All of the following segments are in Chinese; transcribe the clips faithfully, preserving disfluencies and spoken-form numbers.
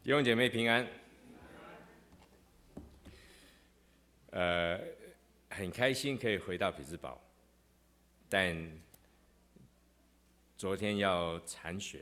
弟兄姐妹平安。呃，很开心可以回到匹兹堡，但昨天要铲雪，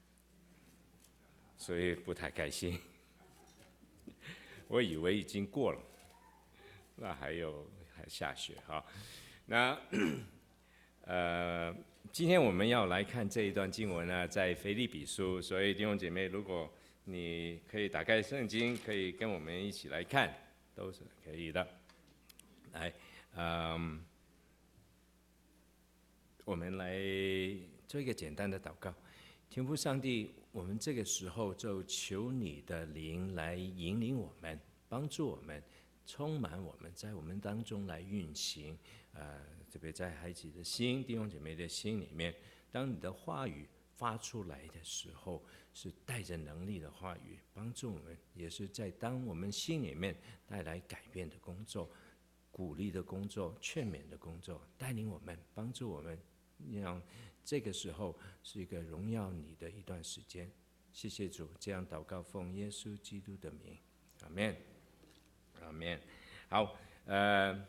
所以不太开心。我以为已经过了，那还有还下雪哈。那呃，今天我们要来看这一段经文呢，在腓立比书，所以弟兄姐妹，如果你可以打开圣经，可以跟我们一起来看，都是可以的。来，嗯，我们来做一个简单的祷告。天父上帝，我们这个时候就求你的灵来引领我们，帮助我们，充满我们，在我们当中来运行。呃，特别在孩子的心、弟兄姐妹的心里面，当你的话语发出来的时候，是带着能力的话语，帮助我们，也是在当我们心里面带来改变的工作、鼓励的工作、劝勉的工作，带领我们，帮助我们，让这个时候是一个荣耀你的一段时间。谢谢主，这样祷告奉耶稣基督的名，阿们，阿们。好，呃，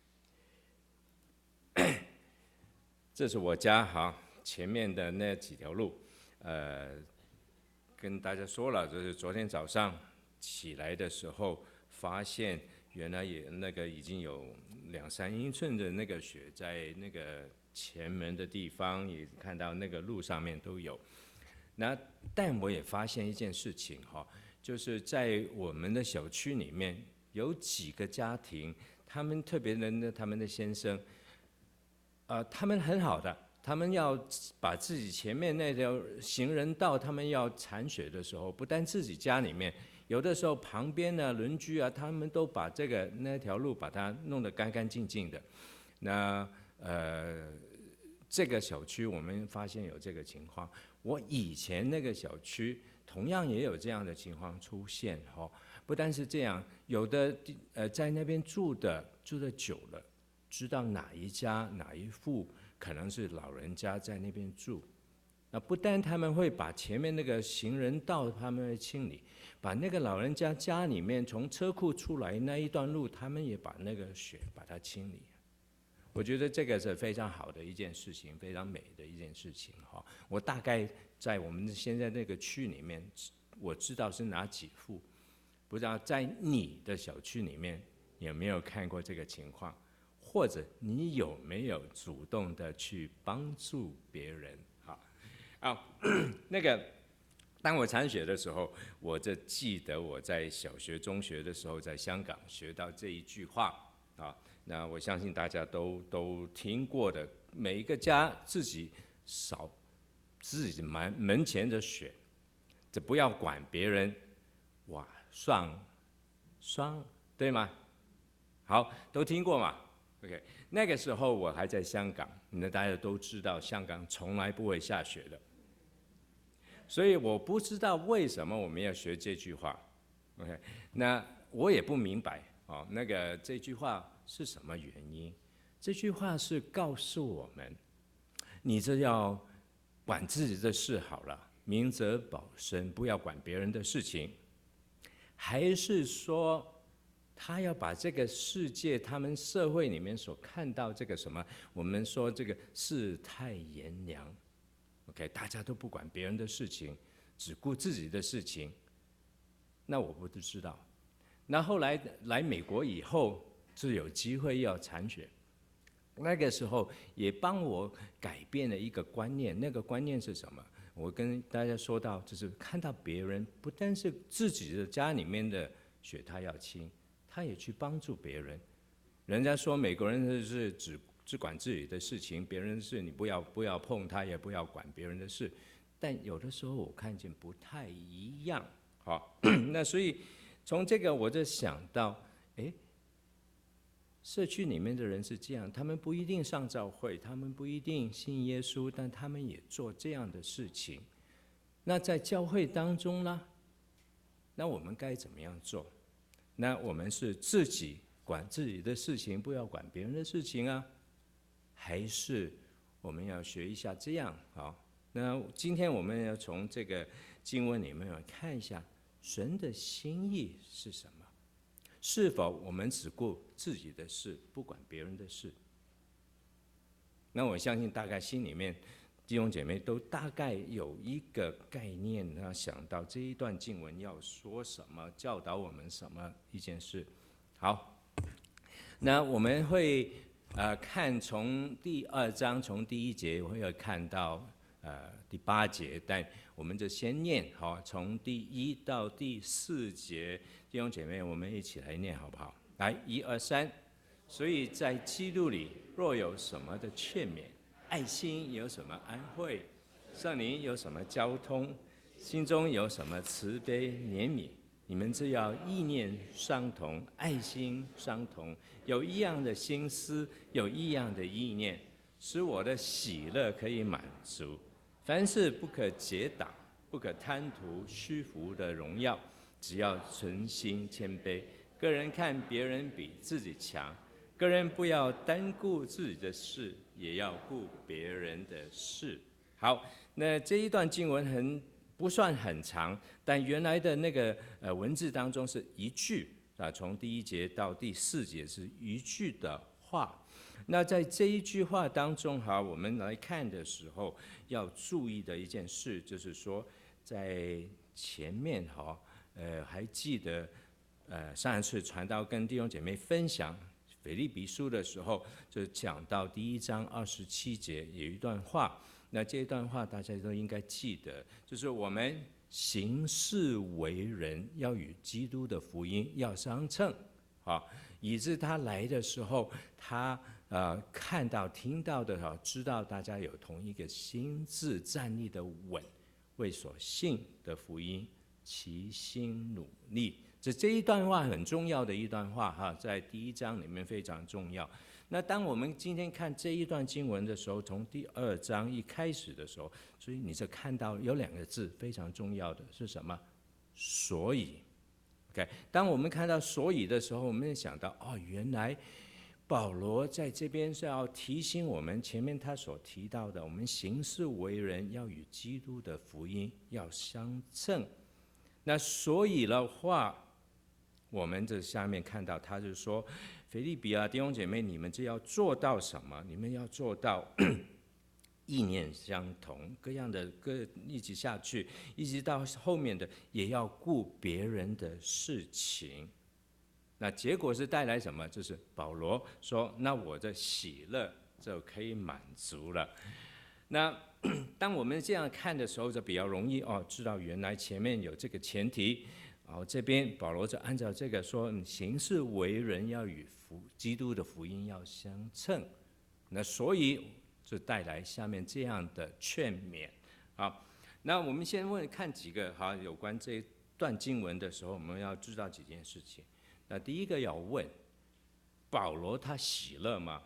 这是我家哈，前面的那几条路，呃，跟大家说了，就是昨天早上起来的时候，发现原来也那个已经有两三英寸的那个雪在那个前门的地方，也看到那个路上面都有。那但我也发现一件事情哈，就是在我们的小区里面有几个家庭，他们特别的他们的先生，呃，他们很好的，他们要把自己前面那条行人道，他们要铲雪的时候，不但自己家里面，有的时候旁边的邻居啊，他们都把这个那条路把它弄得干干净净的。那呃，这个小区我们发现有这个情况。我以前那个小区同样也有这样的情况出现哈。不但是这样，有的呃在那边住的住的久了，知道哪一家哪一户可能是老人家在那边住。那不但他们会把前面那个行人道他们会清理，把那个老人家家里面从车库出来那一段路，他们也把那个雪把它清理。我觉得这个是非常好的一件事情，非常美的一件事情哈。我大概在我们现在那个区里面，我知道是哪几户，不知道在你的小区里面有没有看过这个情况，或者你有没有主动的去帮助别人？好，啊，那个当我铲雪的时候，我就记得我在小学、中学的时候，在香港学到这一句话啊。那我相信大家都都听过的，每一个家自己扫自己门门前的雪，这不要管别人，哇，双双对吗？好，都听过嘛 ？OK， 那个时候我还在香港，那大家都知道香港从来不会下雪的，所以我不知道为什么我们要学这句话。OK， 那我也不明白哦，那个这句话是什么原因？这句话是告诉我们，你这要管自己的事好了，明哲保身，不要管别人的事情，还是说他要把这个世界，他们社会里面所看到这个什么，我们说这个世态炎凉 ，OK， 大家都不管别人的事情，只顾自己的事情，那我不知道。那后来来美国以后，是有机会要铲雪，那个时候也帮我改变了一个观念。那个观念是什么？我跟大家说到，就是看到别人，不但是自己的家里面的雪他要清，他也去帮助别人。人家说美国人是只只管自己的事情，别人的事你不要不要碰他，也不要管别人的事。但有的时候我看见不太一样，好，那所以从这个我就想到，哎，社区里面的人是这样，他们不一定上教会，他们不一定信耶稣，但他们也做这样的事情。那在教会当中呢，那我们该怎么样做？那我们是自己管自己的事情，不要管别人的事情啊，还是我们要学一下这样？好，那今天我们要从这个经文里面看一下， 神的心意是什么？是否我们只顾自己的事，不管别人的事？那我相信大概心里面弟兄姐妹都大概有一个概念，要想到这一段经文要说什么，教导我们什么一件事。好，那我们会呃看从第二章从第一节会有看到呃第八节，但我们就先念好，从第一到第四节，弟兄姐妹我们一起来念好不好？来，一二三。所以在基督里若有什么的劝勉，爱心有什么安慰，圣灵有什么交通，心中有什么慈悲怜悯，你们只要意念相同，爱心相同，有一样的心思，有一样的意念，使我的喜乐可以满足。凡事不可结党，不可贪图虚浮的荣耀，只要存心谦卑，个人看别人比自己强，个人不要单顾自己的事，也要顾别人的事。好，那这一段经文很不算很长，但原来的那个呃文字当中是一句啊，从第一节到第四节是一句的话。那在这一句话当中，哈，我们来看的时候要注意的一件事，就是说在前面哈，呃，还记得呃上一次传道跟弟兄姐妹分享腓立比书的时候，就讲到第一章二十七节有一段话，那这一段话大家都应该记得，就是我们行事为人要与基督的福音要相称，啊，以致他来的时候，他呃看到听到的哈，知道大家有同一个心志，站立的稳，为所信的福音齐心努力。这这一段话很重要的一段话哈，在第一章里面非常重要。那当我们今天看这一段经文的时候，从第二章一开始的时候，所以你就看到有两个字非常重要的是什么？所以 ，OK。当我们看到所以的时候，我们就想到哦，原来保罗在这边是要提醒我们前面他所提到的，我们行事为人要与基督的福音要相称。那所以的话，我们这下面看到，他就说，腓立比啊，弟兄姐妹，你们这要做到什么？你们要做到意念相同，各样的各一起下去，一直到后面的也要顾别人的事情。那结果是带来什么？就是保罗说，那我的喜乐就可以满足了。那当我们这样看的时候，就比较容易哦，知道原来前面有这个前提。然后这边保罗就按照这个说，行事为人要与福基督的福音要相称，那所以就带来下面这样的劝勉。好，那我们先问看几个好有关这一段经文的时候，我们要知道几件事情。那第一个要问，保罗他喜乐吗？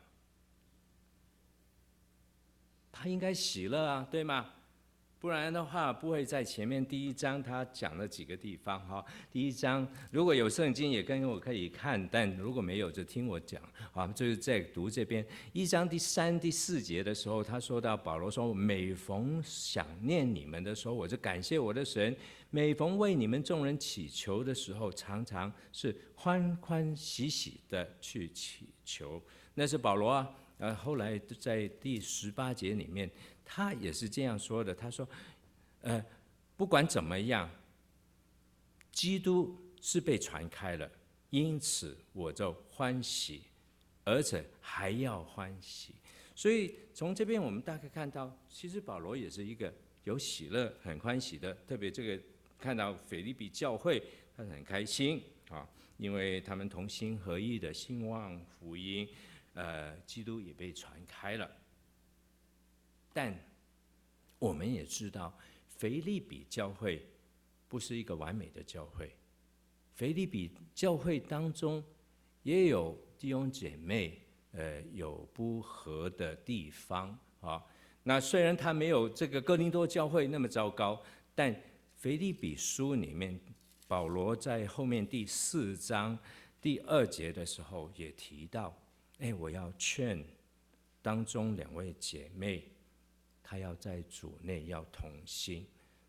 他应该喜乐啊，对吗？不然的话，不会在前面第一章他讲了几个地方哈。第一章如果有圣经也跟我可以看，但如果没有就听我讲啊。就是在读这边一章第三、第四节的时候，他说到保罗说：“每逢想念你们的时候，我就感谢我的神；每逢为你们众人祈求的时候，常常是欢欢喜喜的去祈求。”那是保罗啊。呃，后来在第十八节里面，他也是这样说的。他说：“呃，不管怎么样，基督是被传开了，因此我就欢喜，而且还要欢喜。”所以从这边我们大概看到，其实保罗也是一个有喜乐、很欢喜的。特别这个看到腓立比教会，他很开心啊，因为他们同心合意的兴旺福音。呃，基督也被传开了，但我们也知道，腓立比教会不是一个完美的教会。腓立比教会当中也有弟兄姐妹，呃，有不合的地方啊。那虽然他没有这个哥林多教会那么糟糕，但腓立比书里面，保罗在后面第四章第二节的时候也提到。哎，我要劝当中两位姐妹，她要在主内要同心。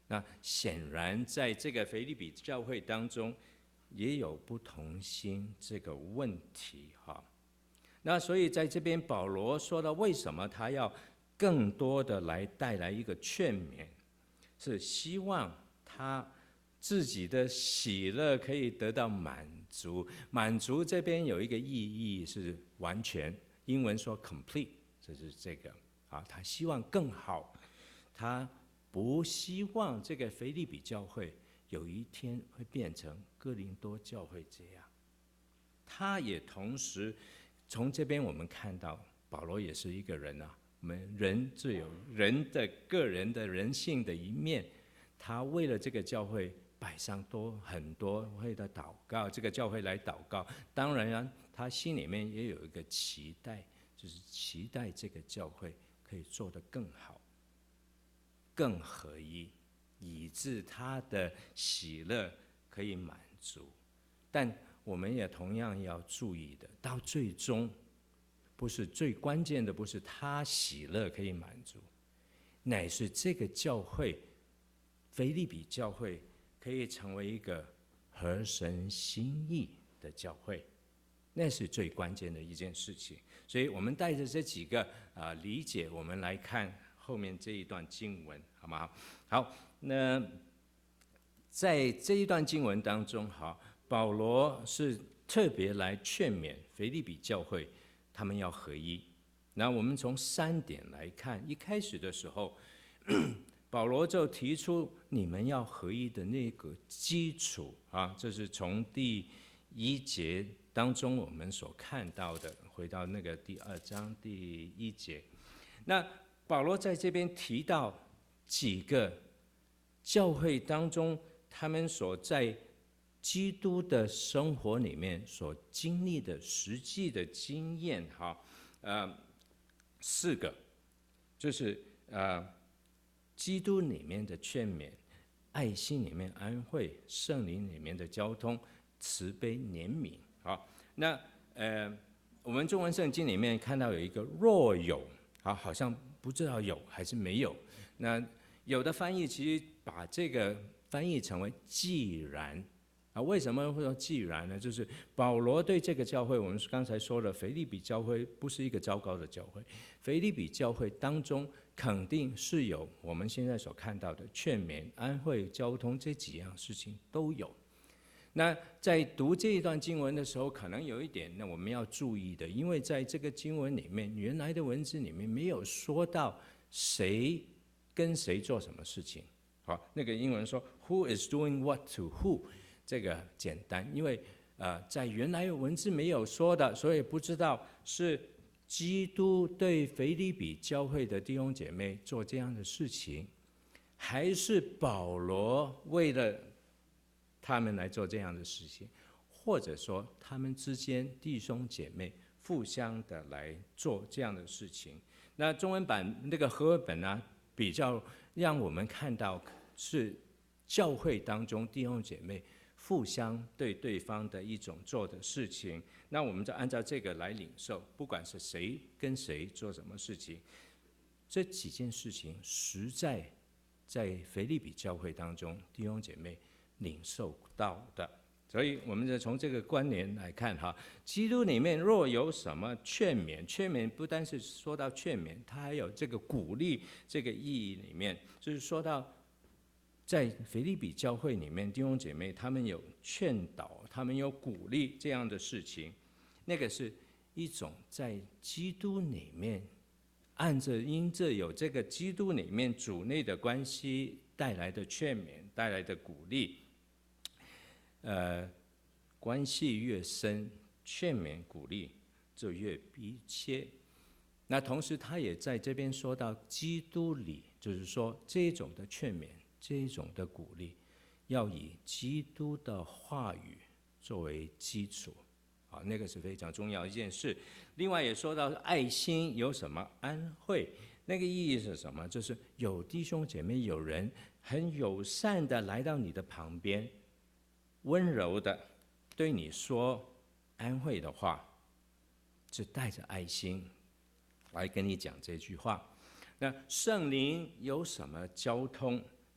那显然在这个腓立比教会当中也有不同心这个问题哈。那所以在这边保罗说到，为什么他要更多的来带来一个劝勉，是希望他自己的喜乐可以得到满足。满足这边有一个意义是完全，英文说 complete， 就是这个啊，他希望更好，他不希望这个腓立比教会有一天会变成哥林多教会这样。他也同时从这边我们看到，保罗也是一个人啊，我们人自有人的个人的人性的一面，他为了这个教会摆上多很多会的祷告，这个教会来祷告。当然啊，他心里面也有一个期待，就是期待这个教会可以做得更好、更合一，以致他的喜乐可以满足。但我们也同样要注意的，到最终不是最关键的，不是他喜乐可以满足，乃是这个教会腓立比教会可以成为一个合神心意的教会，那是最关键的一件事情。所以我们带着这几个啊、呃、理解，我们来看后面这一段经文，好吗？好，那在这一段经文当中，好，保罗是特别来劝勉腓立比教会，他们要合一。那我们从三点来看，一开始的时候，保罗就提出你们要合一的那个基础啊，这是从第一节当中我们所看到的。回到那个第二章第一节，那保罗在这边提到几个教会当中他们所在基督的生活里面所经历的实际的经验，哈，呃，四个，就是呃，基督里面的劝勉，爱心里面安慰，圣灵里面的交通，慈悲怜悯。好，那呃，我们中文圣经里面看到有一个若有，好，好像不知道有还是没有。那有的翻译其实把这个翻译成为既然。啊，为什么会说既然呢？就是保罗对这个教会，我们刚才说了，腓立比教会不是一个糟糕的教会，腓立比教会当中肯定是有我们现在所看到的劝勉、安慰、交通这几样事情都有。那在读这一段经文的时候，可能有一点那我们要注意的，因为在这个经文里面，原来的文字里面没有说到谁跟谁做什么事情。好，那个英文说 Who is doing what to who？这个简单，因为呃，在原来文字没有说的，所以不知道是基督对腓立比教会的弟兄姐妹做这样的事情，还是保罗为了他们来做这样的事情，或者说他们之间弟兄姐妹互相的来做这样的事情。那中文版那个和合本呢，比较让我们看到是教会当中弟兄姐妹互相对对方的一种做的事情，那我们就按照这个来领受，不管是谁跟谁做什么事情，这几件事情实在在腓立比教会当中弟兄姐妹领受到的。所以我们就从这个关联来看哈，基督里面若有什么劝勉，劝勉不单是说到劝勉，它还有这个鼓励这个意义里面，就是说到在腓立比教会里面，弟兄姐妹他们有劝导，他们有鼓励这样的事情，那个是一种在基督里面，按着因着有这个基督里面主内的关系带来的劝勉，带来的鼓励。呃，关系越深，劝勉鼓励就越逼切。那同时他也在这边说到基督里，就是说这种的劝勉，这种的鼓励，要以基督的话语作为基础，啊，那个是非常重要的一件事。另外也说到爱心有什么安慰，那个意义是什么？就是有弟兄姐妹，有人很友善的来到你的旁边，温柔的对你说安慰的话，是带着爱心来跟你讲这句话。那圣灵有什么交通？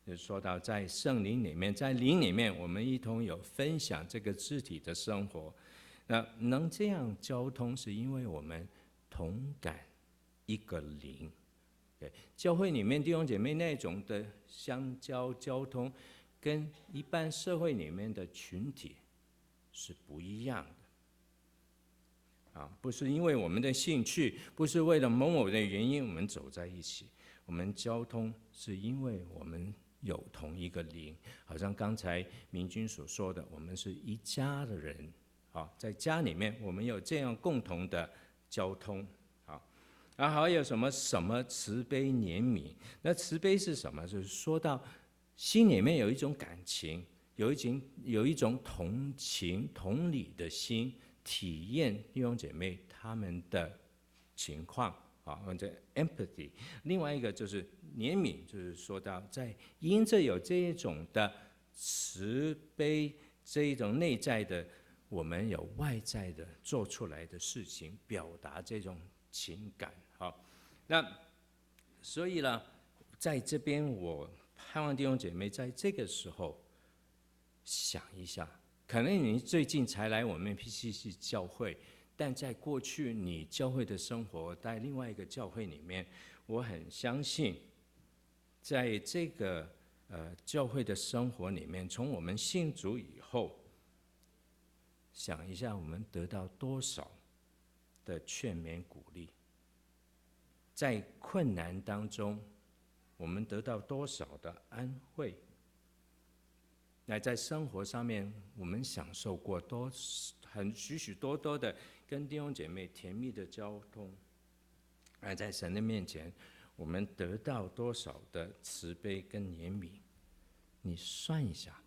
就是说到在圣灵里面，在灵里面，我们一同有分享这个肢体的生活。那能这样交通，是因为我们同感一个灵。对，教会里面弟兄姐妹那种的相交交通，跟一般社会里面的群体是不一样的。啊，不是因为我们的兴趣，不是为了某某的原因我们走在一起，我们交通是因为我们有同一个灵，好像刚才明君所说的，我们是一家的人。啊，在家里面我们有这样共同的交通。啊，然后还有什么什么慈悲怜悯？那慈悲是什么？就是说到心里面有一种感情，有一种有一种同情同理的心，体验弟兄姐妹他们的情况。啊，或者 empathy。另外一个就是怜悯，就是说到在因着有这一种的慈悲，这一种内在的，我们有外在的做出来的事情，表达这种情感。好，那所以呢，在这边我盼望弟兄姐妹在这个时候想一下，可能你最近才来我们 P C C 教会。但在过去你教会的生活，在另外一个教会里面，我很相信，在这个呃教会的生活里面，从我们信主以后，想一下我们得到多少的劝勉鼓励，在困难当中，我们得到多少的安慰，那在生活上面，我们享受过多很许许多多的跟弟兄姐妹甜蜜的交通，而在神的面前，我们得到多少的慈悲跟怜悯？你算一下。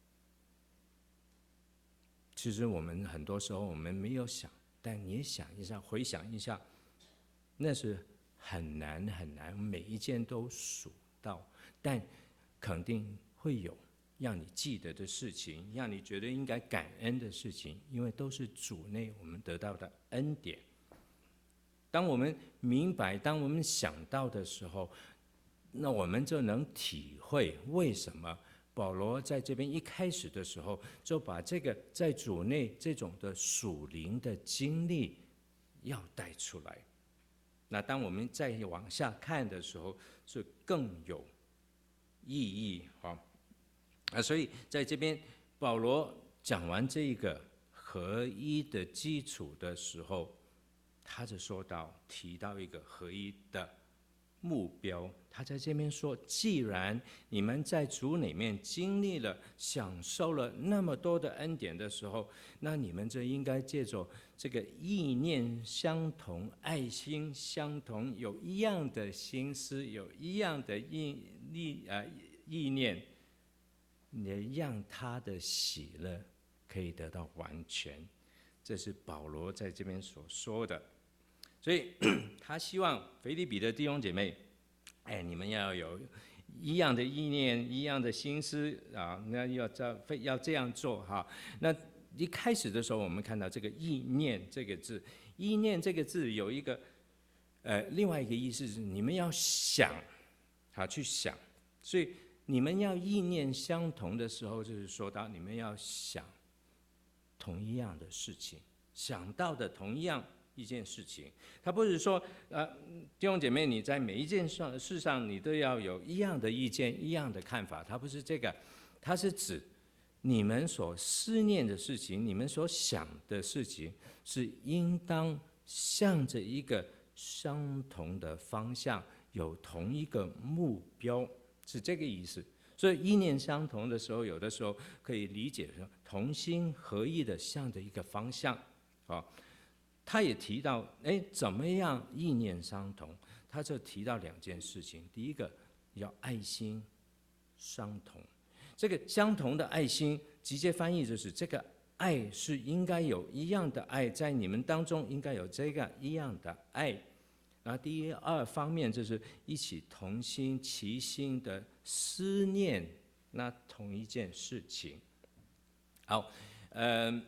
其实我们很多时候我们没有想，但你想一下，回想一下，那是很难很难，每一件都数到，但肯定会有让你记得的事情，让你觉得应该感恩的事情，因为都是主内我们得到的恩典。当我们明白，当我们想到的时候，那我们就能体会为什么保罗在这边一开始的时候，就把这个在主内这种的属灵的经历要带出来。那当我们再往下看的时候，是更有意义。好，啊，所以在这边保罗讲完这个合一的基础的时候，他就说到提到一个合一的目标。他在这边说，既然你们在主里面经历了享受了那么多的恩典的时候，那你们就应该借着这个意念相同，爱心相同，有一样的心思，有一样的意意啊意念，也让他的喜乐可以得到完全。这是保罗在这边所说的。所以他希望腓立比的弟兄姐妹，哎，你们要有一样的意念，一样的心思啊，那要这要这样做哈。那一开始的时候，我们看到这个意念这个字，意念这个字有一个呃另外一个意思是你们要想，好去想。所以你们要意念相同的时候，就是说到你们要想同一样的事情，想到的同一样一件事情。他不是说呃弟兄姐妹你在每一件事上你都要有一样的意见，一样的看法，他不是这个，他是指你们所思念的事情，你们所想的事情，是应当向着一个相同的方向，有同一个目标，是这个意思。所以意念相同的时候，有的时候可以理解成同心合意的向着一个方向。好，他也提到，哎，怎么样意念相同？他就提到两件事情。第一个，要爱心相同。这个相同的爱心，直接翻译就是这个爱是应该有一样的爱，在你们当中应该有这个一样的爱。然后第二方面就是一起同心齐心的思念那同一件事情。好，嗯、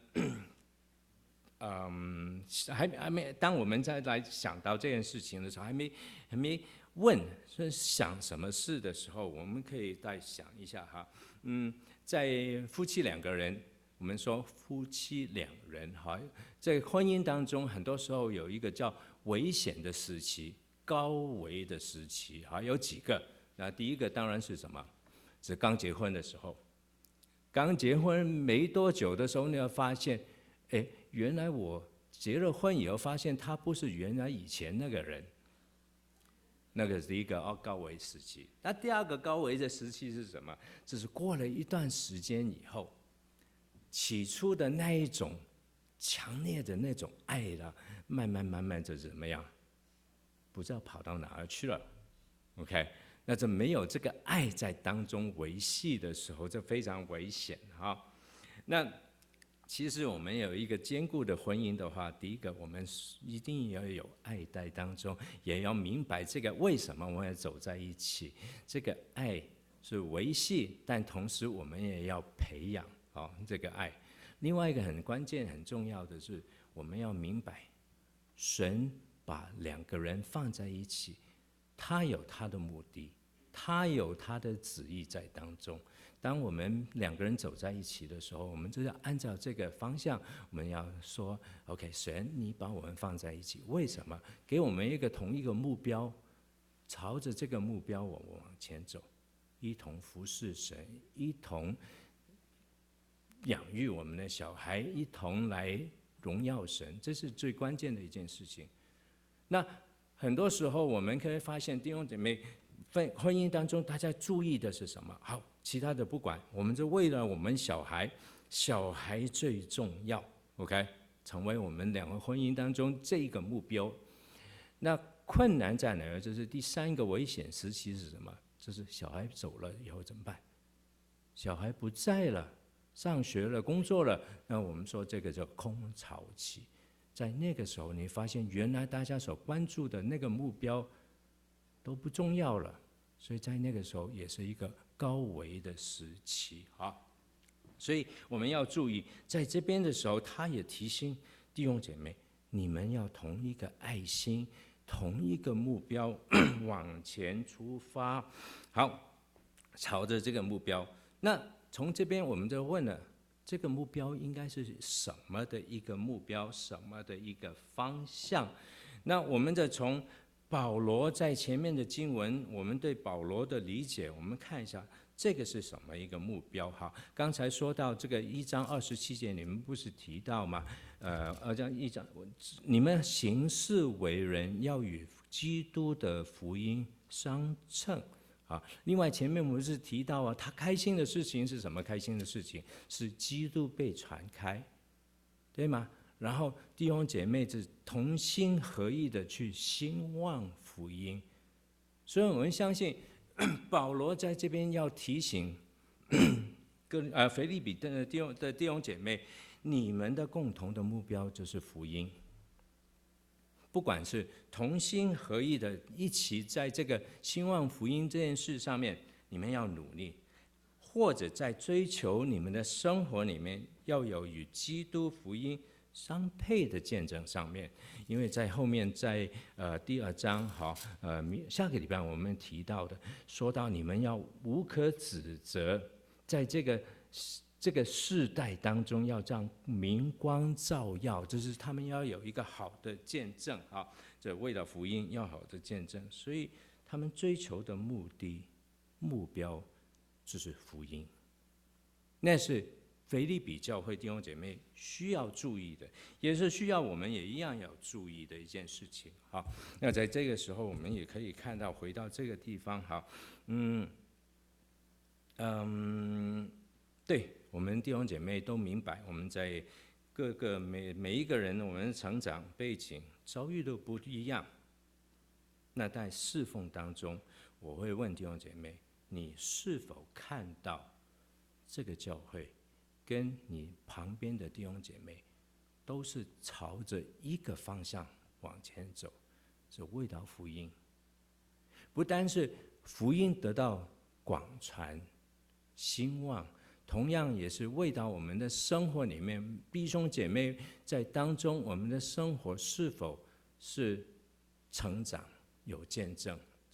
呃，嗯，还还没，当我们再来想到这件事情的时候，还没还没问是想什么事的时候，我们可以再想一下哈。嗯，在夫妻两个人，我们说夫妻两人哈，在婚姻当中，很多时候有一个叫危险的时期、高危的时期哈，有几个。那第一个当然是什么？是刚结婚的时候。刚结婚没多久的时候，你要发现，哎，原来我结了婚以后，发现他不是原来以前那个人。那个是一个哦高危时期。那第二个高危的时期是什么？就是过了一段时间以后，起初的那一种强烈的那种爱了，慢慢慢慢就怎么样？不知道跑到哪儿去了。OK， 那这没有这个爱在当中维系的时候，这非常危险哈。那其实我们有一个坚固的婚姻的话，第一个我们一定要有爱在当中，也要明白这个为什么我们要走在一起。这个爱是维系，但同时我们也要培养哦这个爱。另外一个很关键、很重要的是，我们要明白，神把两个人放在一起，他有他的目的，他有他的旨意在当中。当我们两个人走在一起的时候，我们就要按照这个方向，我们要说 ：“OK， 神，你把我们放在一起，为什么？给我们一个同一个目标，朝着这个目标我们往前走，一同服侍神，一同养育我们的小孩，一同来荣耀神，这是最关键的一件事情。”那很多时候我们可以发现，弟兄姐妹，婚婚姻当中，大家注意的是什么？好。其他的不管，我们就为了我们小孩，小孩最重要 ，OK， 成为我们两个婚姻当中这个目标。那困难在哪儿？就是第三个危险时期是什么？就是小孩走了以后怎么办？小孩不在了，上学了，工作了，那我们说这个叫空巢期。在那个时候，你发现原来大家所关注的那个目标都不重要了，所以在那个时候也是一个高危的时期啊，所以我们要注意，在这边的时候，他也提醒弟兄姐妹，你们要同一个爱心，同一个目标往前出发。好，朝着这个目标。那从这边我们就问了，这个目标应该是什么的一个目标，什么的一个方向？那我们就从保罗在前面的经文，我们对保罗的理解，我们看一下这个是什么一个目标哈？刚才说到这个一章二十七节，你们不是提到吗？呃，二章一章，你们行事为人要与基督的福音相称啊。另外前面我们是提到啊，他开心的事情是什么？开心的事情是基督被传开，对吗？然后弟兄姐妹是同心合意的去兴旺福音，所以我们相信保罗在这边要提醒跟呃腓立比的弟兄的弟兄姐妹，你们的共同的目标就是福音，不管是同心合意的一起在这个兴旺福音这件事上面，你们要努力，或者在追求你们的生活里面要有与基督福音相配的见证上面，因为在后面在呃第二章好呃下个礼拜我们提到的，说到你们要无可指责，在这个这个世代当中要让明光照耀，就是他们要有一个好的见证啊，这为了福音要好的见证，所以他们追求的目的目标就是福音，那是腓立比教会弟兄姐妹需要注意的，也是需要我们也一样要注意的一件事情。好，那在这个时候，我们也可以看到，回到这个地方，好，嗯，嗯，对我们弟兄姐妹都明白，我们在各个每每一个人，我们的成长背景遭遇都不一样。那在侍奉当中，我会问弟兄姐妹，你是否看到这个教会？跟你旁边的弟兄姐妹，都是朝着一个方向往前走，是为了福音。不单是福音得到广传、兴旺，同样也是为到我们的生活里面，弟兄姐妹在当中，我们的生活是否是成长有见证？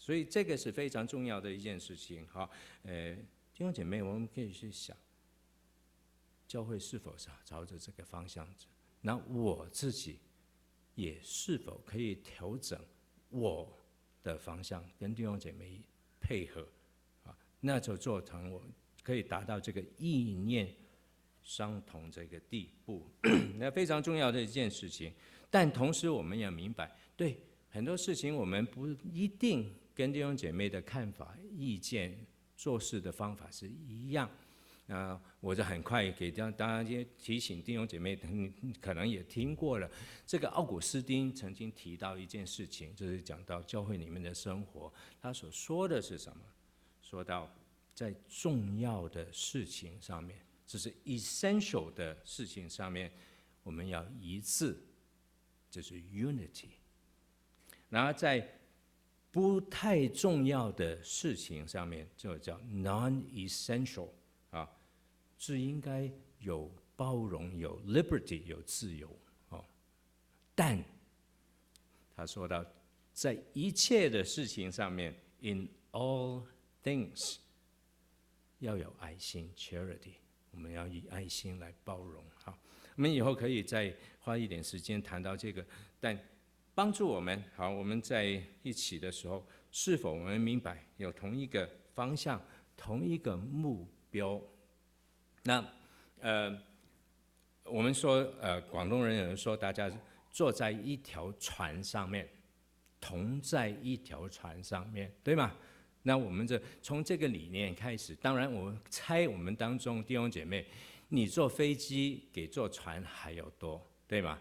所以这个是非常重要的一件事情。好，呃，弟兄姐妹，我们可以去想，教会是否朝朝着这个方向走？那我自己也是否可以调整我的方向，跟弟兄姐妹配合啊？那就做成我可以达到这个意念相同这个地步，那非常重要的一件事情。但同时我们也明白，对很多事情我们不一定跟弟兄姐妹的看法、意见、做事的方法是一样。啊，我就很快给大家提醒弟兄姐妹，你可能也听过了。这个奥古斯丁曾经提到一件事情，就是讲到教会里面的生活，他所说的是什么？说到在重要的事情上面，就是 essential 的事情上面，我们要一致，就是 unity。然后在不太重要的事情上面，就叫 non-essential。啊，是应该有包容、有 liberty、有自由哦。但他说到，在一切的事情上面 ，in all things， 要有爱心 （charity）， 我们要以爱心来包容。好，我们以后可以再花一点时间谈到这个，但帮助我们，好，我们在一起的时候，是否我们明白有同一个方向、同一个目标？那呃，我们说呃，广东人有人说，大家坐在一条船上面，同在一条船上面，对吗？那我们这从这个理念开始，当然我猜我们当中弟兄姐妹，你坐飞机比坐船还要多，对吗？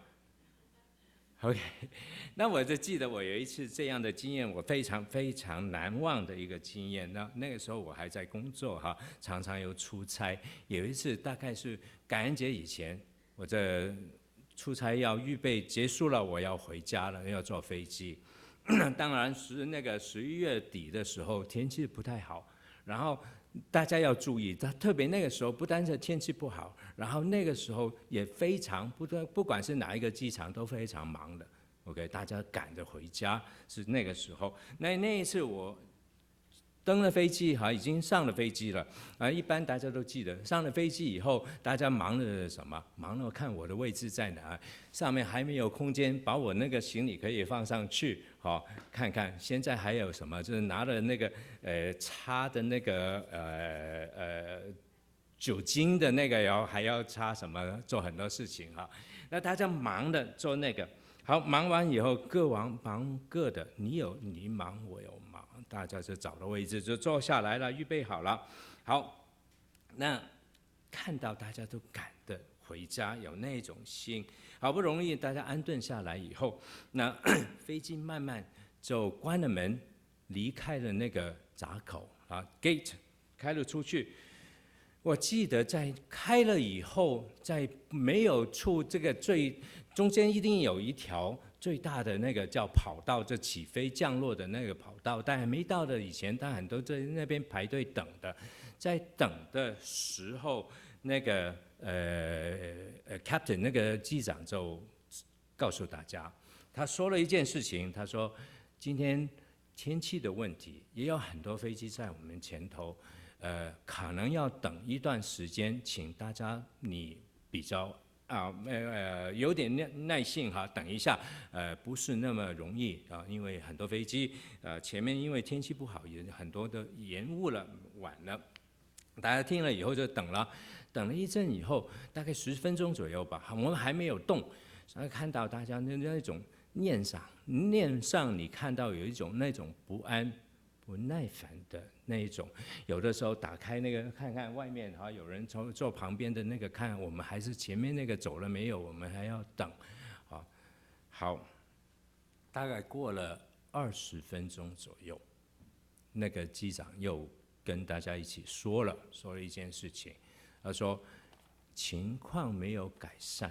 OK， 那我就记得我有一次这样的经验，我非常非常难忘的一个经验。那那个时候我还在工作哈，常常有出差。有一次大概是感恩节以前，我这出差要预备结束了，我要回家了，要坐飞机。当然是那个十一月底的时候，天气不太好，然后大家要注意，特别那个时候不单是天气不好，然后那个时候也非常不不管是哪一个机场都非常忙的 ，OK， 大家赶着回家是那个时候。那那一次我登了飞机哈，已经上了飞机了啊。一般大家都记得，上了飞机以后，大家忙的什么？忙着看我的位置在哪，上面还没有空间把我那个行李可以放上去，好看看。现在还有什么？就是拿了那个呃擦的那个呃呃酒精的那个，然后还要擦什么？做很多事情哈。那大家忙的做那个，好，忙完以后各忙忙各的，你有你忙，我有忙。大家就找了位置就坐下来了，预备好了。好，那看到大家都赶着回家，有那种心，好不容易大家安顿下来以后，那飞机慢慢就关了门，离开了那个闸口啊 ，gate 开了出去。我记得在开了以后，在没有出这个最中间一定有一条最大的那个叫跑道，这起飞降落的那个跑道，但还没到的以前，当然都在那边排队等的。在等的时候，那个呃呃 captain 那个机长就告诉大家，他说了一件事情，他说今天天气的问题，也有很多飞机在我们前头。呃，可能要等一段时间，请大家你比较啊呃有点耐耐性哈，等一下，呃不是那么容易啊，因为很多飞机呃前面因为天气不好，也很多的延误了，晚了。大家听了以后就等了，等了一阵以后，大概十分钟左右吧，我们还没有动，然后看到大家那那种面上面上你看到有一种那种不安。不耐烦的那一种，有的时候打开那个看看外面哈，有人从坐旁边的那个看，我们还是前面那个走了没有，我们还要等，啊，好，大概过了二十分钟左右，那个机长又跟大家一起说了说了一件事情，他说情况没有改善，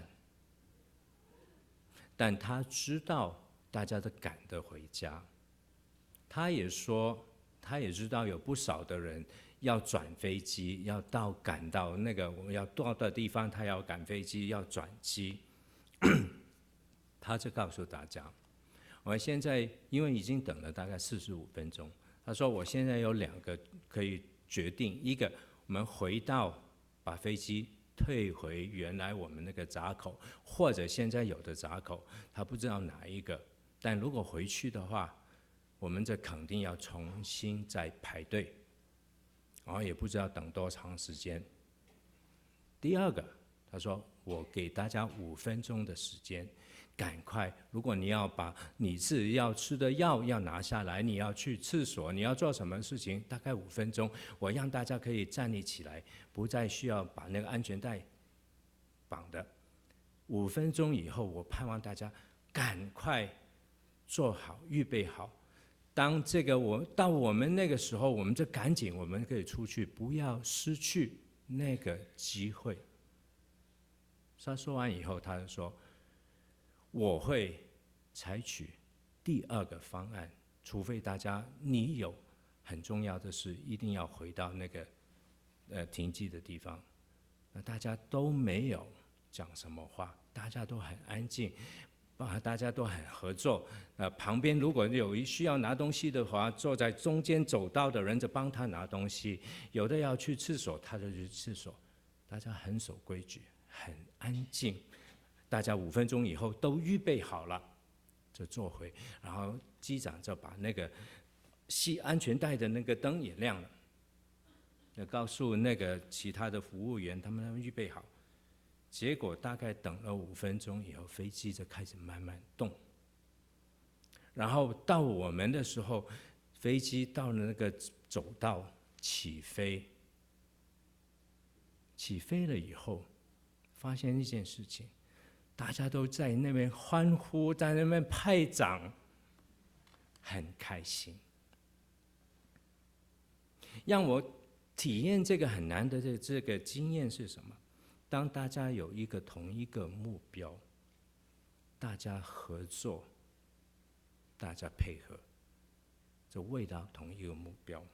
但他知道大家都赶着回家。他也说，他也知道有不少的人要转飞机，要到赶到那个我们要到的地方，他要赶飞机，要转机。他就告诉大家，我现在因为已经等了大概四十五分钟， 他说我现在有两个可以决定，一个我们回到把飞机退回原来我们那个闸口，或者现在有的闸口，他不知道哪一个。但如果回去的话，我们这肯定要重新再排队，然后也不知道等多长时间。第二个，他说我给大家五分钟的时间，赶快，如果你要把你自己要吃的药要拿下来，你要去厕所，你要做什么事情，大概五分钟，我让大家可以站立起来，不再需要把那个安全带绑的。五分钟以后，我盼望大家赶快做好，预备好。当这个我到我们那个时候，我们就赶紧，我们可以出去，不要失去那个机会。他说完以后，他就说：“我会采取第二个方案，除非大家你有很重要的事，一定要回到那个呃停机的地方。”那大家都没有讲什么话，大家都很安静，啊，大家都很合作。呃，旁边如果有一需要拿东西的话，坐在中间走道的人就帮他拿东西；有的要去厕所，他就去厕所。大家很守规矩，很安静。大家五分钟以后都预备好了，就坐回，然后机长就把那个系安全带的那个灯也亮了，就告诉那个其他的服务员他们预备好。结果大概等了五分钟以后，飞机就开始慢慢动。然后到我们的时候，飞机到了那个走道起飞，起飞了以后，发现一件事情，大家都在那边欢呼，在那边拍掌，很开心。让我体验这个很难得的这个经验是什么？当大家有一个同一个目标，大家合作，大家配合，就为了同一个目标。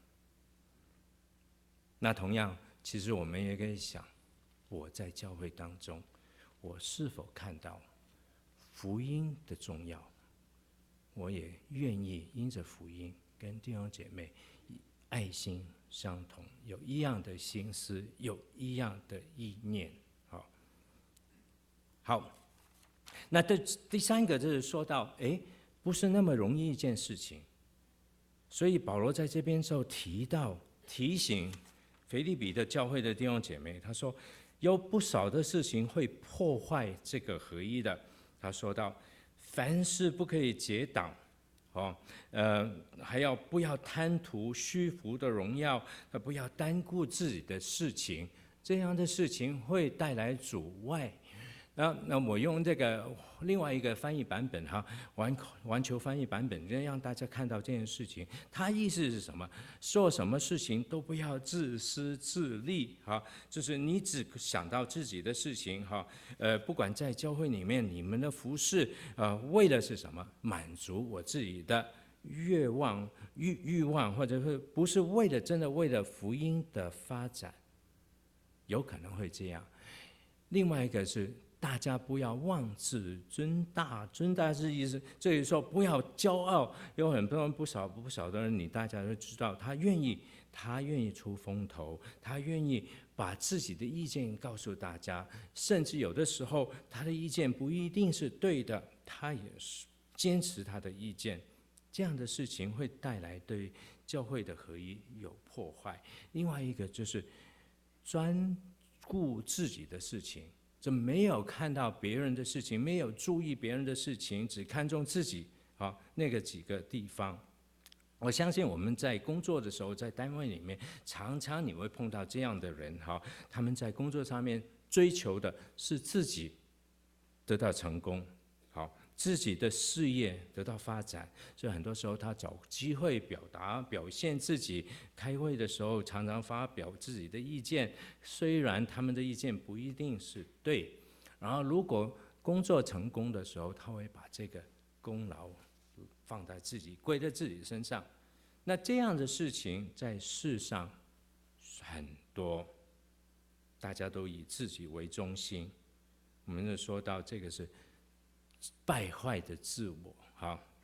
那同样，其实我们也可以想，我在教会当中，我是否看到福音的重要？我也愿意因着福音跟弟兄姐妹爱心相同，有一样的心思，有一样的意念。好，好，那这第三个就是说到，哎，不是那么容易一件事情。所以保罗在这边时候提到提醒腓立比的教会的弟兄姐妹，他说有不少的事情会破坏这个合一的。他说到，凡事不可以结党。哦，呃，还要不要贪图虚浮的荣耀？不要单顾自己的事情，这样的事情会带来阻碍。那那我用这个另外一个翻译版本哈，环环球翻译版本，让大家看到这件事情。它意思是什么？做什么事情都不要自私自利哈，就是你只想到自己的事情哈。呃，不管在教会里面，你们的服事，呃，为的是什么？满足我自己的愿望、欲欲望，或者是不是为了真的为了福音的发展？有可能会这样。另外一个是，大家不要妄自尊大，尊大是意思，这里说不要骄傲。有很多人不少不少的人，你大家都知道，他愿意，他愿意出风头，他愿意把自己的意见告诉大家，甚至有的时候他的意见不一定是对的，他也是坚持他的意见。这样的事情会带来对教会的合一有破坏。另外一个就是专顾自己的事情，就没有看到别人的事情，没有注意别人的事情，只看重自己啊那个几个地方。我相信我们在工作的时候，在单位里面，常常你会碰到这样的人哈，他们在工作上面追求的是自己得到成功，好，自己的事业得到发展，所以很多时候他找机会表达、表现自己。开会的时候常常发表自己的意见，虽然他们的意见不一定是对。然后如果工作成功的时候，他会把这个功劳放在自己、归在自己身上。那这样的事情在世上很多，大家都以自己为中心。我们就说到这个是败坏的自我，好，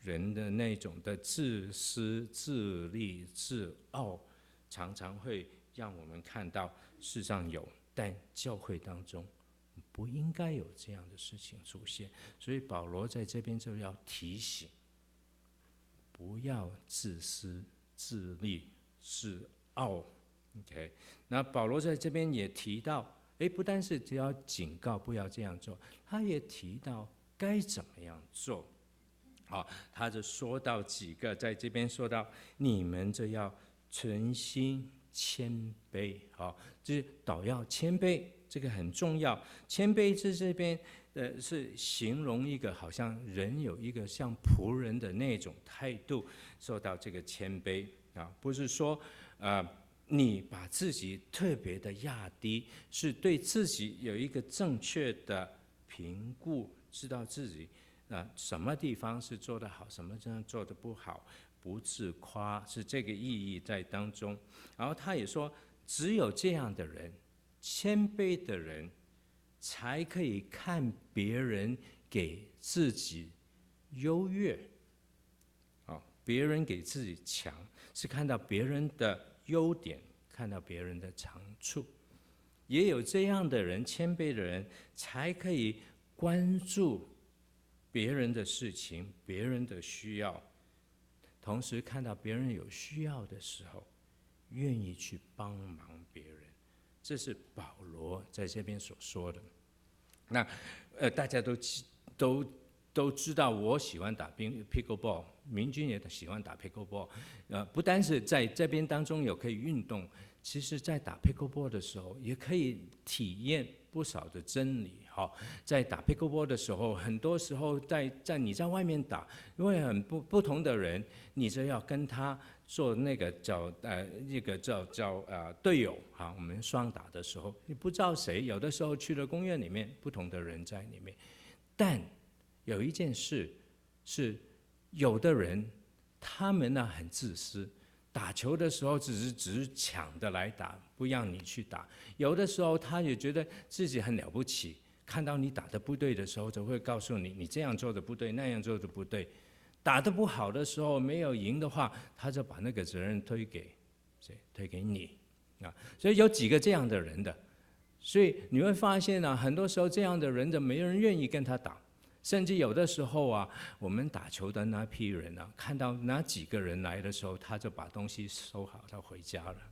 人的那种的自私、自利、自傲，常常会让我们看到世上有，但教会当中不应该有这样的事情出现。所以保罗在这边就要提醒，不要自私、自利、自傲。OK， 那保罗在这边也提到，诶，不但是只要警告不要这样做，他也提到该怎么样做。好，他就说到几个，在这边说到，你们这要存心谦卑，好，就是倒要谦卑，这个很重要。谦卑在这边，呃，是形容一个好像人有一个像仆人的那种态度，说到这个谦卑啊，不是说，呃，你把自己特别的压低，是对自己有一个正确的评估，知道自己。那什么地方是做得好，什么地方做得不好，不自夸，是这个意义在当中。然后他也说，只有这样的人，谦卑的人，才可以看别人给自己优越。哦，别人给自己强，是看到别人的优点，看到别人的长处。也有这样的人，谦卑的人，才可以关注别人的事情，别人的需要，同时看到别人有需要的时候，愿意去帮忙别人。这是保罗在这边所说的。那呃，大家都都都知道，我喜欢打 pickleball， 明君也喜欢打 pickleball。呃，不单是在这边当中有可以运动，其实在打 pickleball 的时候，也可以体验不少的真理。好，在打 pickleball 的时候，很多时候在在你在外面打，因为很不不同的人，你就要跟他做那个叫呃那个叫叫呃队友哈。我们双打的时候，你不知道谁，有的时候去了公园里面，不同的人在里面，但有一件事是，有的人他们呢很自私。打球的时候只是只是抢的来打，不让你去打。有的时候他也觉得自己很了不起，看到你打得不对的时候，就会告诉你你这样做的不对，那样做的不对。打得不好的时候，没有赢的话，他就把那个责任推给谁？推给你啊！所以有几个这样的人的，所以你会发现啊，很多时候这样的人的没人愿意跟他打。甚至有的时候啊，我们打球的那批人啊，看到哪几个人来的时候，他就把东西收好，他回家了。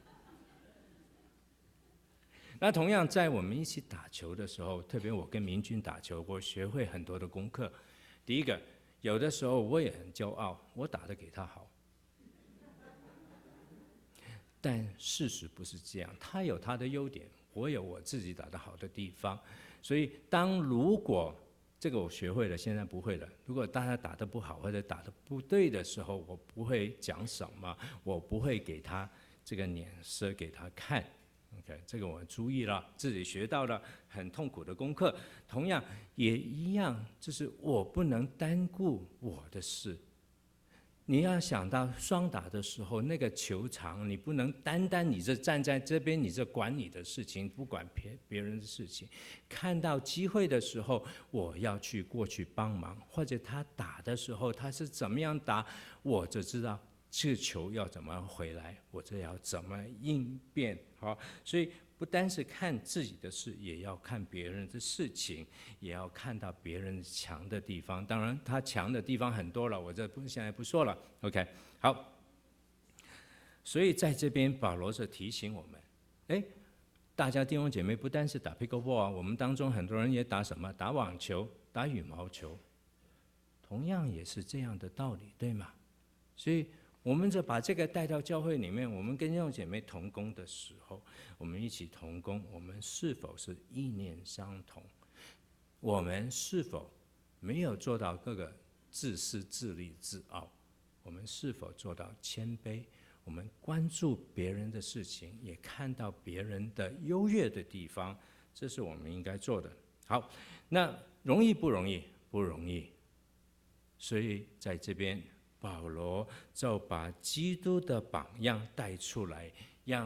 那同样在我们一起打球的时候，特别我跟明君打球，我学会很多的功课。第一个，有的时候我也很骄傲，我打得给他好，但事实不是这样，他有他的优点，我有我自己打得好的地方。所以当如果这个我学会了，现在不会了。如果大家打得不好或者打得不对的时候，我不会讲什么，我不会给他这个脸色给他看。OK， 这个我注意了，自己学到了很痛苦的功课。同样也一样，就是我不能单顾我的事。你要想到双打的时候，那个球场，你不能单单你这站在这边，你这管你的事情，不管别别人的事情。看到机会的时候，我要去过去帮忙，或者他打的时候他是怎么样打，我就知道这球要怎么回来，我这要怎么应变。好，所以不单是看自己的事，也要看别人的事情，也要看到别人强的地方。当然他强的地方很多了，我这不现在不说了。 OK， 好，所以在这边保罗是提醒我们，哎，大家弟兄姐妹不单是打 pickleball 啊，我们当中很多人也打什么？打网球，打羽毛球，同样也是这样的道理，对吗？所以我们就把这个带到教会里面，我们跟弟兄姐妹同工的时候，我们一起同工，我们是否是意念相同？我们是否没有做到各个自私自利自傲？我们是否做到谦卑？我们关注别人的事情，也看到别人的优越的地方，这是我们应该做的。好，那容易不容易？不容易。所以在这边保罗就把基督的榜样带出来，让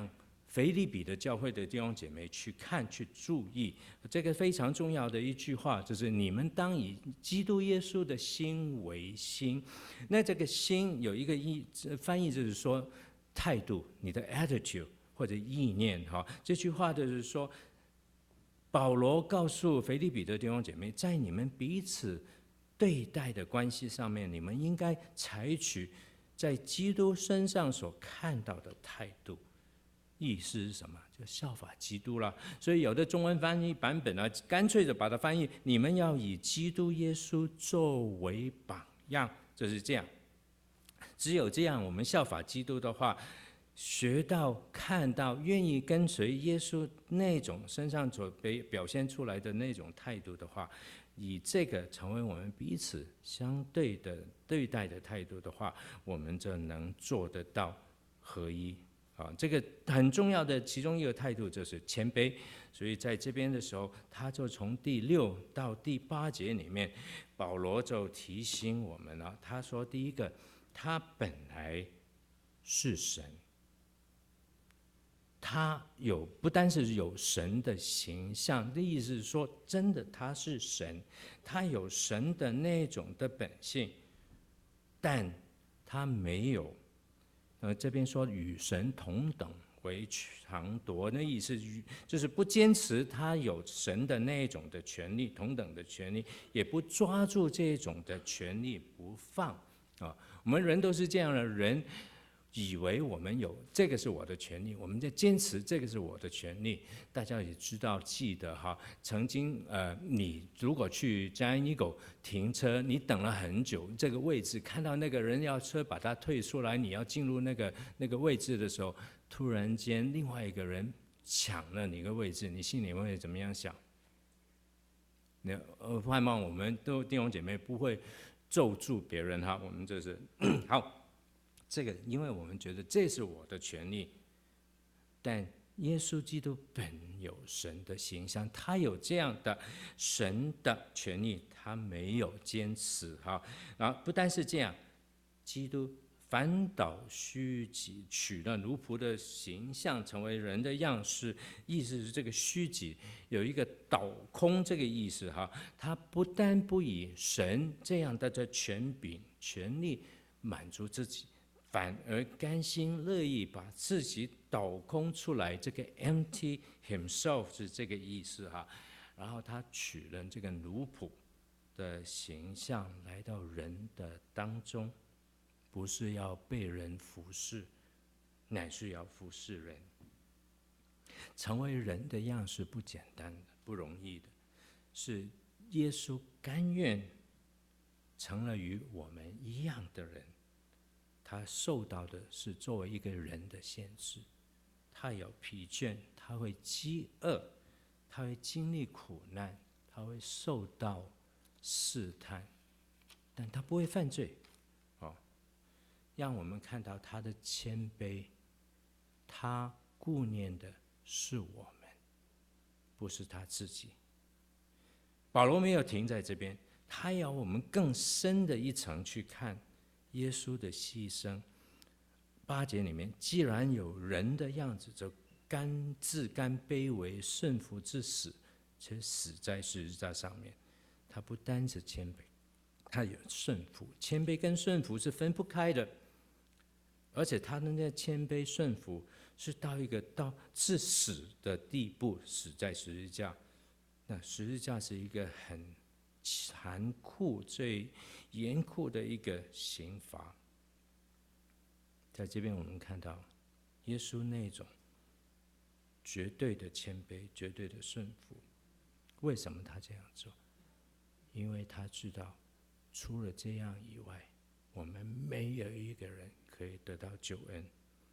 腓立比的教会的弟兄姐妹去看、去注意，这个非常重要的一句话，就是你们当以基督耶稣的心为心。那这个心有一个意翻译，就是说态度，你的 attitude 或者意念。哈，这句话就是说，保罗告诉腓立比的弟兄姐妹，在你们彼此对待的关系上面，你们应该采取在基督身上所看到的态度。意思是什么？就效法基督了。所以有的中文翻译版本呢，干脆的把它翻译：你们要以基督耶稣作为榜样，就是这样。只有这样，我们效法基督的话，学到、看到、愿意跟随耶稣那种身上所表现出来的那种态度的话，以这个成为我们彼此相对的对待的态度的话，我们就能做得到合一。啊，这个很重要的其中一个态度就是谦卑，所以在这边的时候，他就从第六到第八节里面，保罗就提醒我们了。他说，第一个，他本来是神，他有不单是有神的形象，的意思是说，真的他是神，他有神的那种的本性，但他没有。呃，这边说与神同等为强夺，那意思就是不坚持他有神的那种的权利，同等的权利，也不抓住这种的权利不放啊。我们人都是这样的人，以为我们有这个是我的权利，我们在坚持这个是我的权利。大家也知道，记得哈，曾经呃，你如果去 Giant Eagle 停车，你等了很久，这个位置看到那个人要车把他退出来，你要进入那个那个位置的时候，突然间另外一个人抢了你的位置，你心里会怎么样想？那呃，盼望我们都弟兄姐妹不会咒住别人哈，我们这是好。这个，因为我们觉得这是我的权利，但耶稣基督本有神的形象，他有这样的神的权利，他没有坚持哈。然后不单是这样，基督反倒虚己，取了奴仆的形象，成为人的样式。意思是这个虚己有一个倒空这个意思哈。他不但不以神这样的这权柄、权力满足自己，反而甘心乐意把自己倒空出来，这个 empty himself 是这个意思哈。然后他取了这个奴仆的形象，来到人的当中，不是要被人服侍，乃是要服侍人。成为人的样式不简单的，不容易的，是耶稣甘愿成了与我们一样的人。他受到的是作为一个人的限制，他有疲倦，他会饥饿，他会经历苦难，他会受到试探，但他不会犯罪。哦，让我们看到他的谦卑，他顾念的是我们，不是他自己。保罗没有停在这边，他要我们更深的一层去看耶稣的牺牲。八节里面，既然有人的样子，就甘自甘卑微，顺服至死，且死在十字架上面。他不单是谦卑，他有顺服。谦卑跟顺服是分不开的，而且他的那谦卑顺服是到一个到至死的地步，死在十字架。那十字架是一个很残酷、最严酷的一个刑罚。在这边我们看到耶稣那种绝对的谦卑、绝对的顺服。为什么他这样做？因为他知道除了这样以外，我们没有一个人可以得到救恩。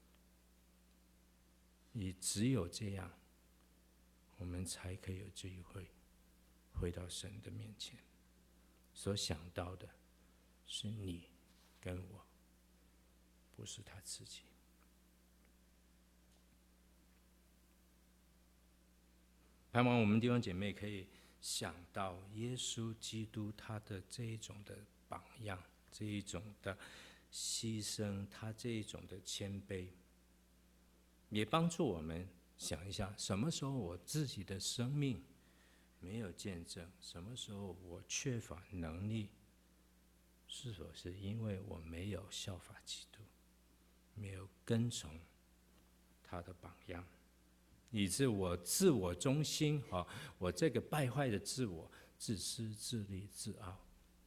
也只有这样，我们才可以有机会回到神的面前。所想到的是你跟我，不是他自己。盼望我们弟兄姐妹可以想到耶稣基督他的这一种的榜样，这一种的牺牲，他这一种的谦卑。 也帮助我们想一下，什么时候我自己的生命没有见证，什么时候我缺乏能力，是否是因为我没有效法基督，没有跟从他的榜样，以致我自我中心，我这个败坏的自我，自私自利自傲，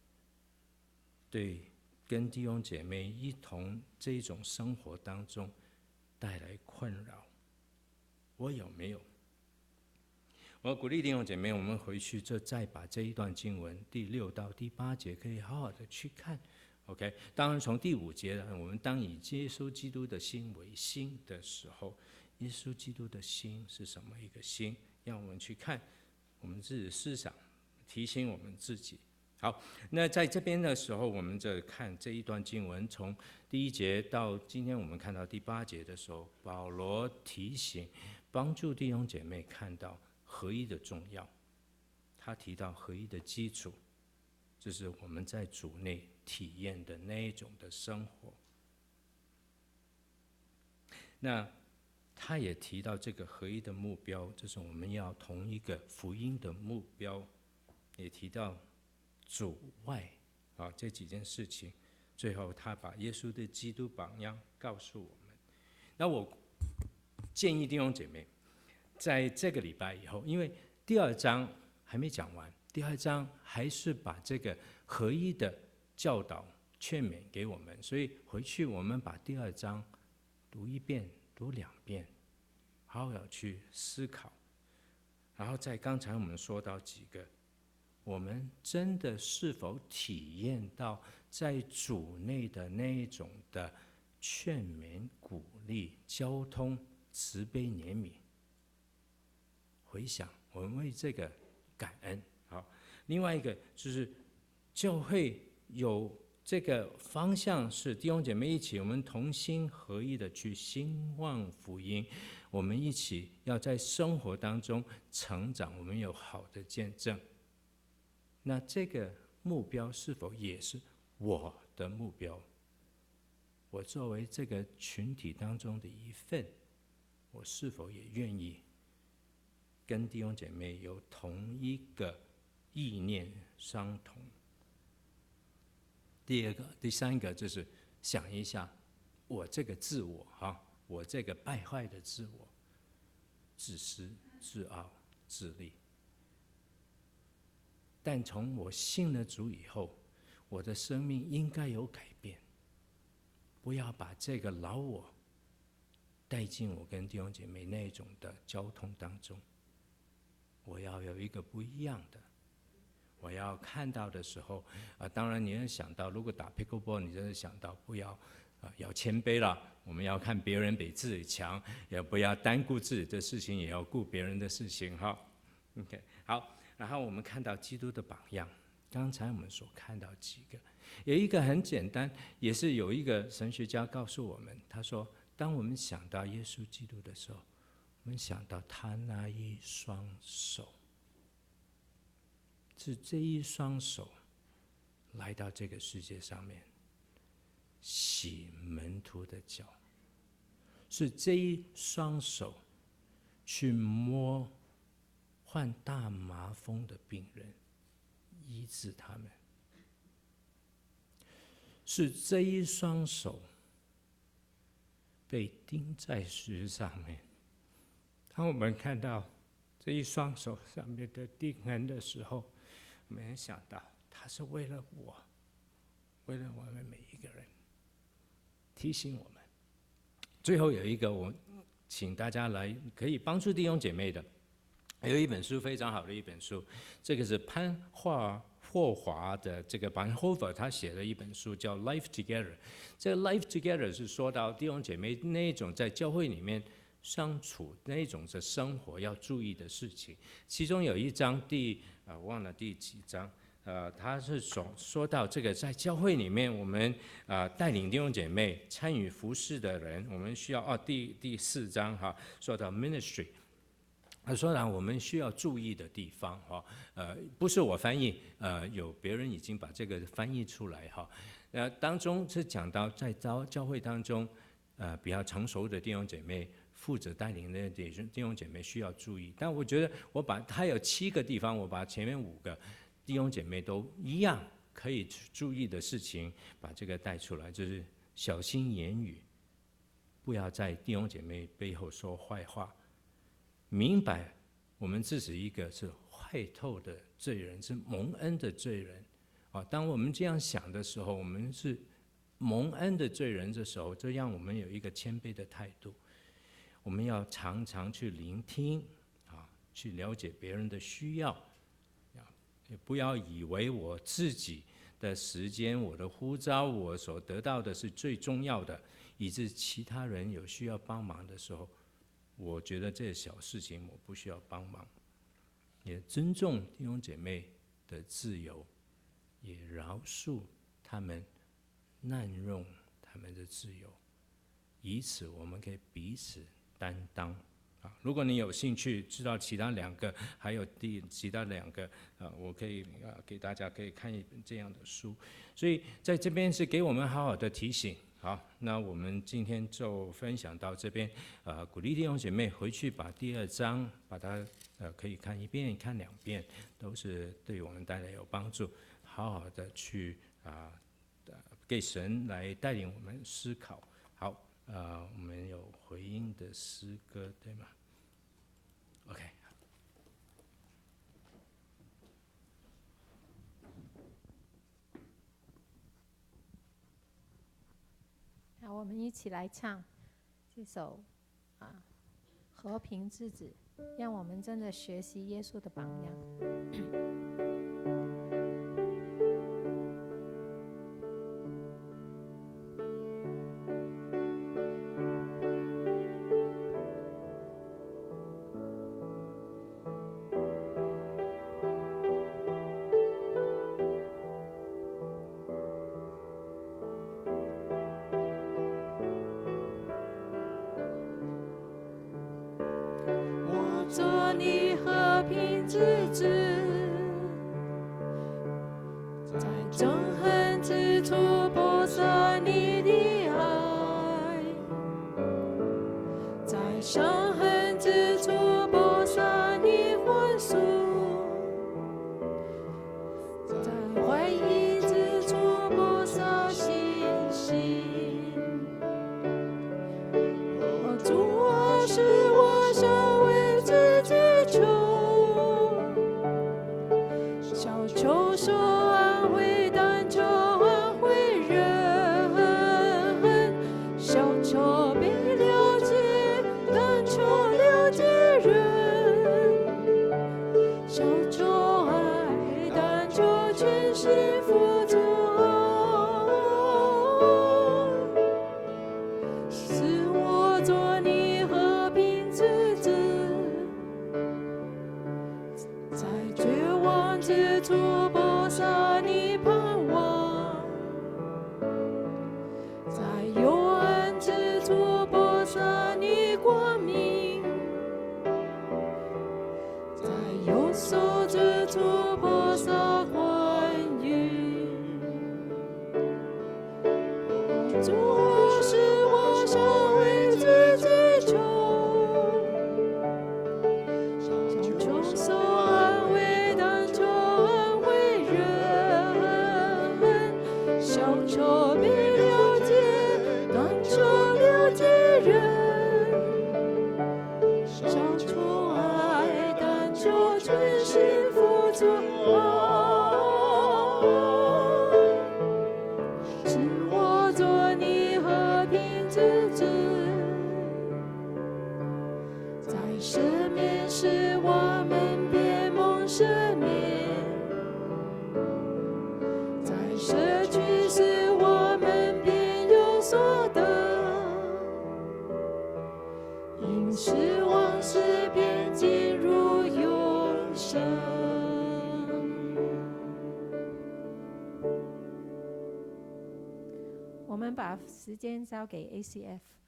对跟弟兄姐妹一同这一种生活当中带来困扰，我有没有？我鼓励弟兄姐妹，我们回去就再把这一段经文第六到第八节可以好好的去看。OK， 当然从第五节，我们当以耶稣基督的心为心的时候，耶稣基督的心是什么一个心？让我们去看，我们自己思想，提醒我们自己。好，那在这边的时候，我们就看这一段经文，从第一节到今天我们看到第八节的时候，保罗提醒、帮助弟兄姐妹看到合一的重要。他提到合一的基础，就是我们在主内体验的那一种的生活。那他也提到这个合一的目标，就是我们要同一个福音的目标，也提到主外啊这几件事情。最后他把耶稣的基督榜样告诉我们。那我建议弟兄姐妹，在这个礼拜以后，因为第二章还没讲完，第二章还是把这个合一的教导劝勉给我们，所以回去我们把第二章读一遍、读两遍，好好去思考。然后在刚才我们说到几个，我们真的是否体验到在主内的那一种的劝勉、鼓励、交通、慈悲、怜悯？回想，我们为这个感恩。好，另外一个就是教会有这个方向，是弟兄姐妹一起，我们同心合意的去兴旺福音，我们一起要在生活当中成长，我们有好的见证。那这个目标是否也是我的目标？我作为这个群体当中的一份，我是否也愿意跟弟兄姐妹有同一个意念相同？第二个、第三个就是想一下，我这个自我哈，我这个败坏的自我，自私、自傲、自利。但从我信了主以后，我的生命应该有改变，不要把这个老我带进我跟弟兄姐妹那种的交通当中。我要有一个不一样的，我要看到的时候，啊，当然你要想到，如果打 pickleball， 你真的想到不要，啊，要谦卑了。我们要看别人比自己强，也不要单顾自己的事情，也要顾别人的事情，哈。OK， 好。然后我们看到基督的榜样，刚才我们所看到几个，有一个很简单，也是有一个神学家告诉我们，他说，当我们想到耶稣基督的时候，我们想到他那一双手，是这一双手来到这个世界上面，洗门徒的脚，是这一双手去摸患大麻风的病人，医治他们，是这一双手被钉在石上面。当我们看到这一双手上面的钉痕的时候，我们想到他是为了我，为了我们每一个人，提醒我们。最后有一个，我请大家来可以帮助弟兄姐妹的，有一本书非常好的一本书，这个是潘华霍华的这个 Bonhoeffer 他写的一本书叫《Life Together》。这个 Life Together 是说到弟兄姐妹那种在教会里面相处那种的生活要注意的事情。其中有一章第呃忘了第几章，呃，他是说说到这个在教会里面，我们呃带领弟兄姐妹参与服事的人，我们需要哦第第四章哈，说到 ministry。他说呢，我们需要注意的地方哈，呃，不是我翻译，呃，有别人已经把这个翻译出来哈。呃，当中是讲到在教教会当中，呃，比较成熟的弟兄姐妹负责带领的弟兄弟兄姐妹需要注意。但我觉得我把它有七个地方，我把前面五个弟兄姐妹都一样可以注意的事情，把这个带出来，就是小心言语，不要在弟兄姐妹背后说坏话，明白我们自己一个是坏透的罪人，是蒙恩的罪人。啊，当我们这样想的时候，我们是蒙恩的罪人的时候，这让我们有一个谦卑的态度。我们要常常去聆听，啊，去了解别人的需要，也不要以为我自己的时间、我的呼召、我所得到的是最重要的，以致其他人有需要帮忙的时候，我觉得这些小事情我不需要帮忙。也尊重弟兄姐妹的自由，也饶恕他们滥用他们的自由，以此我们可以彼此担当。啊，如果你有兴趣知道其他两个，还有第其他两个，啊，我可以啊给大家可以看一本这样的书。所以在这边是给我们好好的提醒。好，那我们今天就分享到这边。呃，鼓励弟兄姐妹回去把第二章把它呃可以看一遍、看两遍，都是对我们带来有帮助。好好的去啊、呃，给神来带领我们思考。好。呃，我们有回应的诗歌，对吗 ？OK。 好，我们一起来唱这首啊《和平之子》，让我们真的学习耶稣的榜样。 做你和平之子，在憎恨之处播撒你的爱，在伤痕之处播撒你宽恕，在怀疑之处播撒信心。哦，主啊，是我想为自己求，小求受安慰，但求安慰人；小求被了解，但求了解人；小求爱，但求全心付出。是我做你和平之子，在绝望之处播撒你盼望，在幽暗之处播撒你光明，在忧愁之处播撒欢愉。主啊，是我想为自己求，小求受安慰，但求安慰人；小求被了解，但求了解人；小求爱，但求全心付出。是我做你和平之子，在赦免时我们别蒙赦免，在舍去时我们便有所得，因失望时便进入永生。 我们把时间交给 A C F。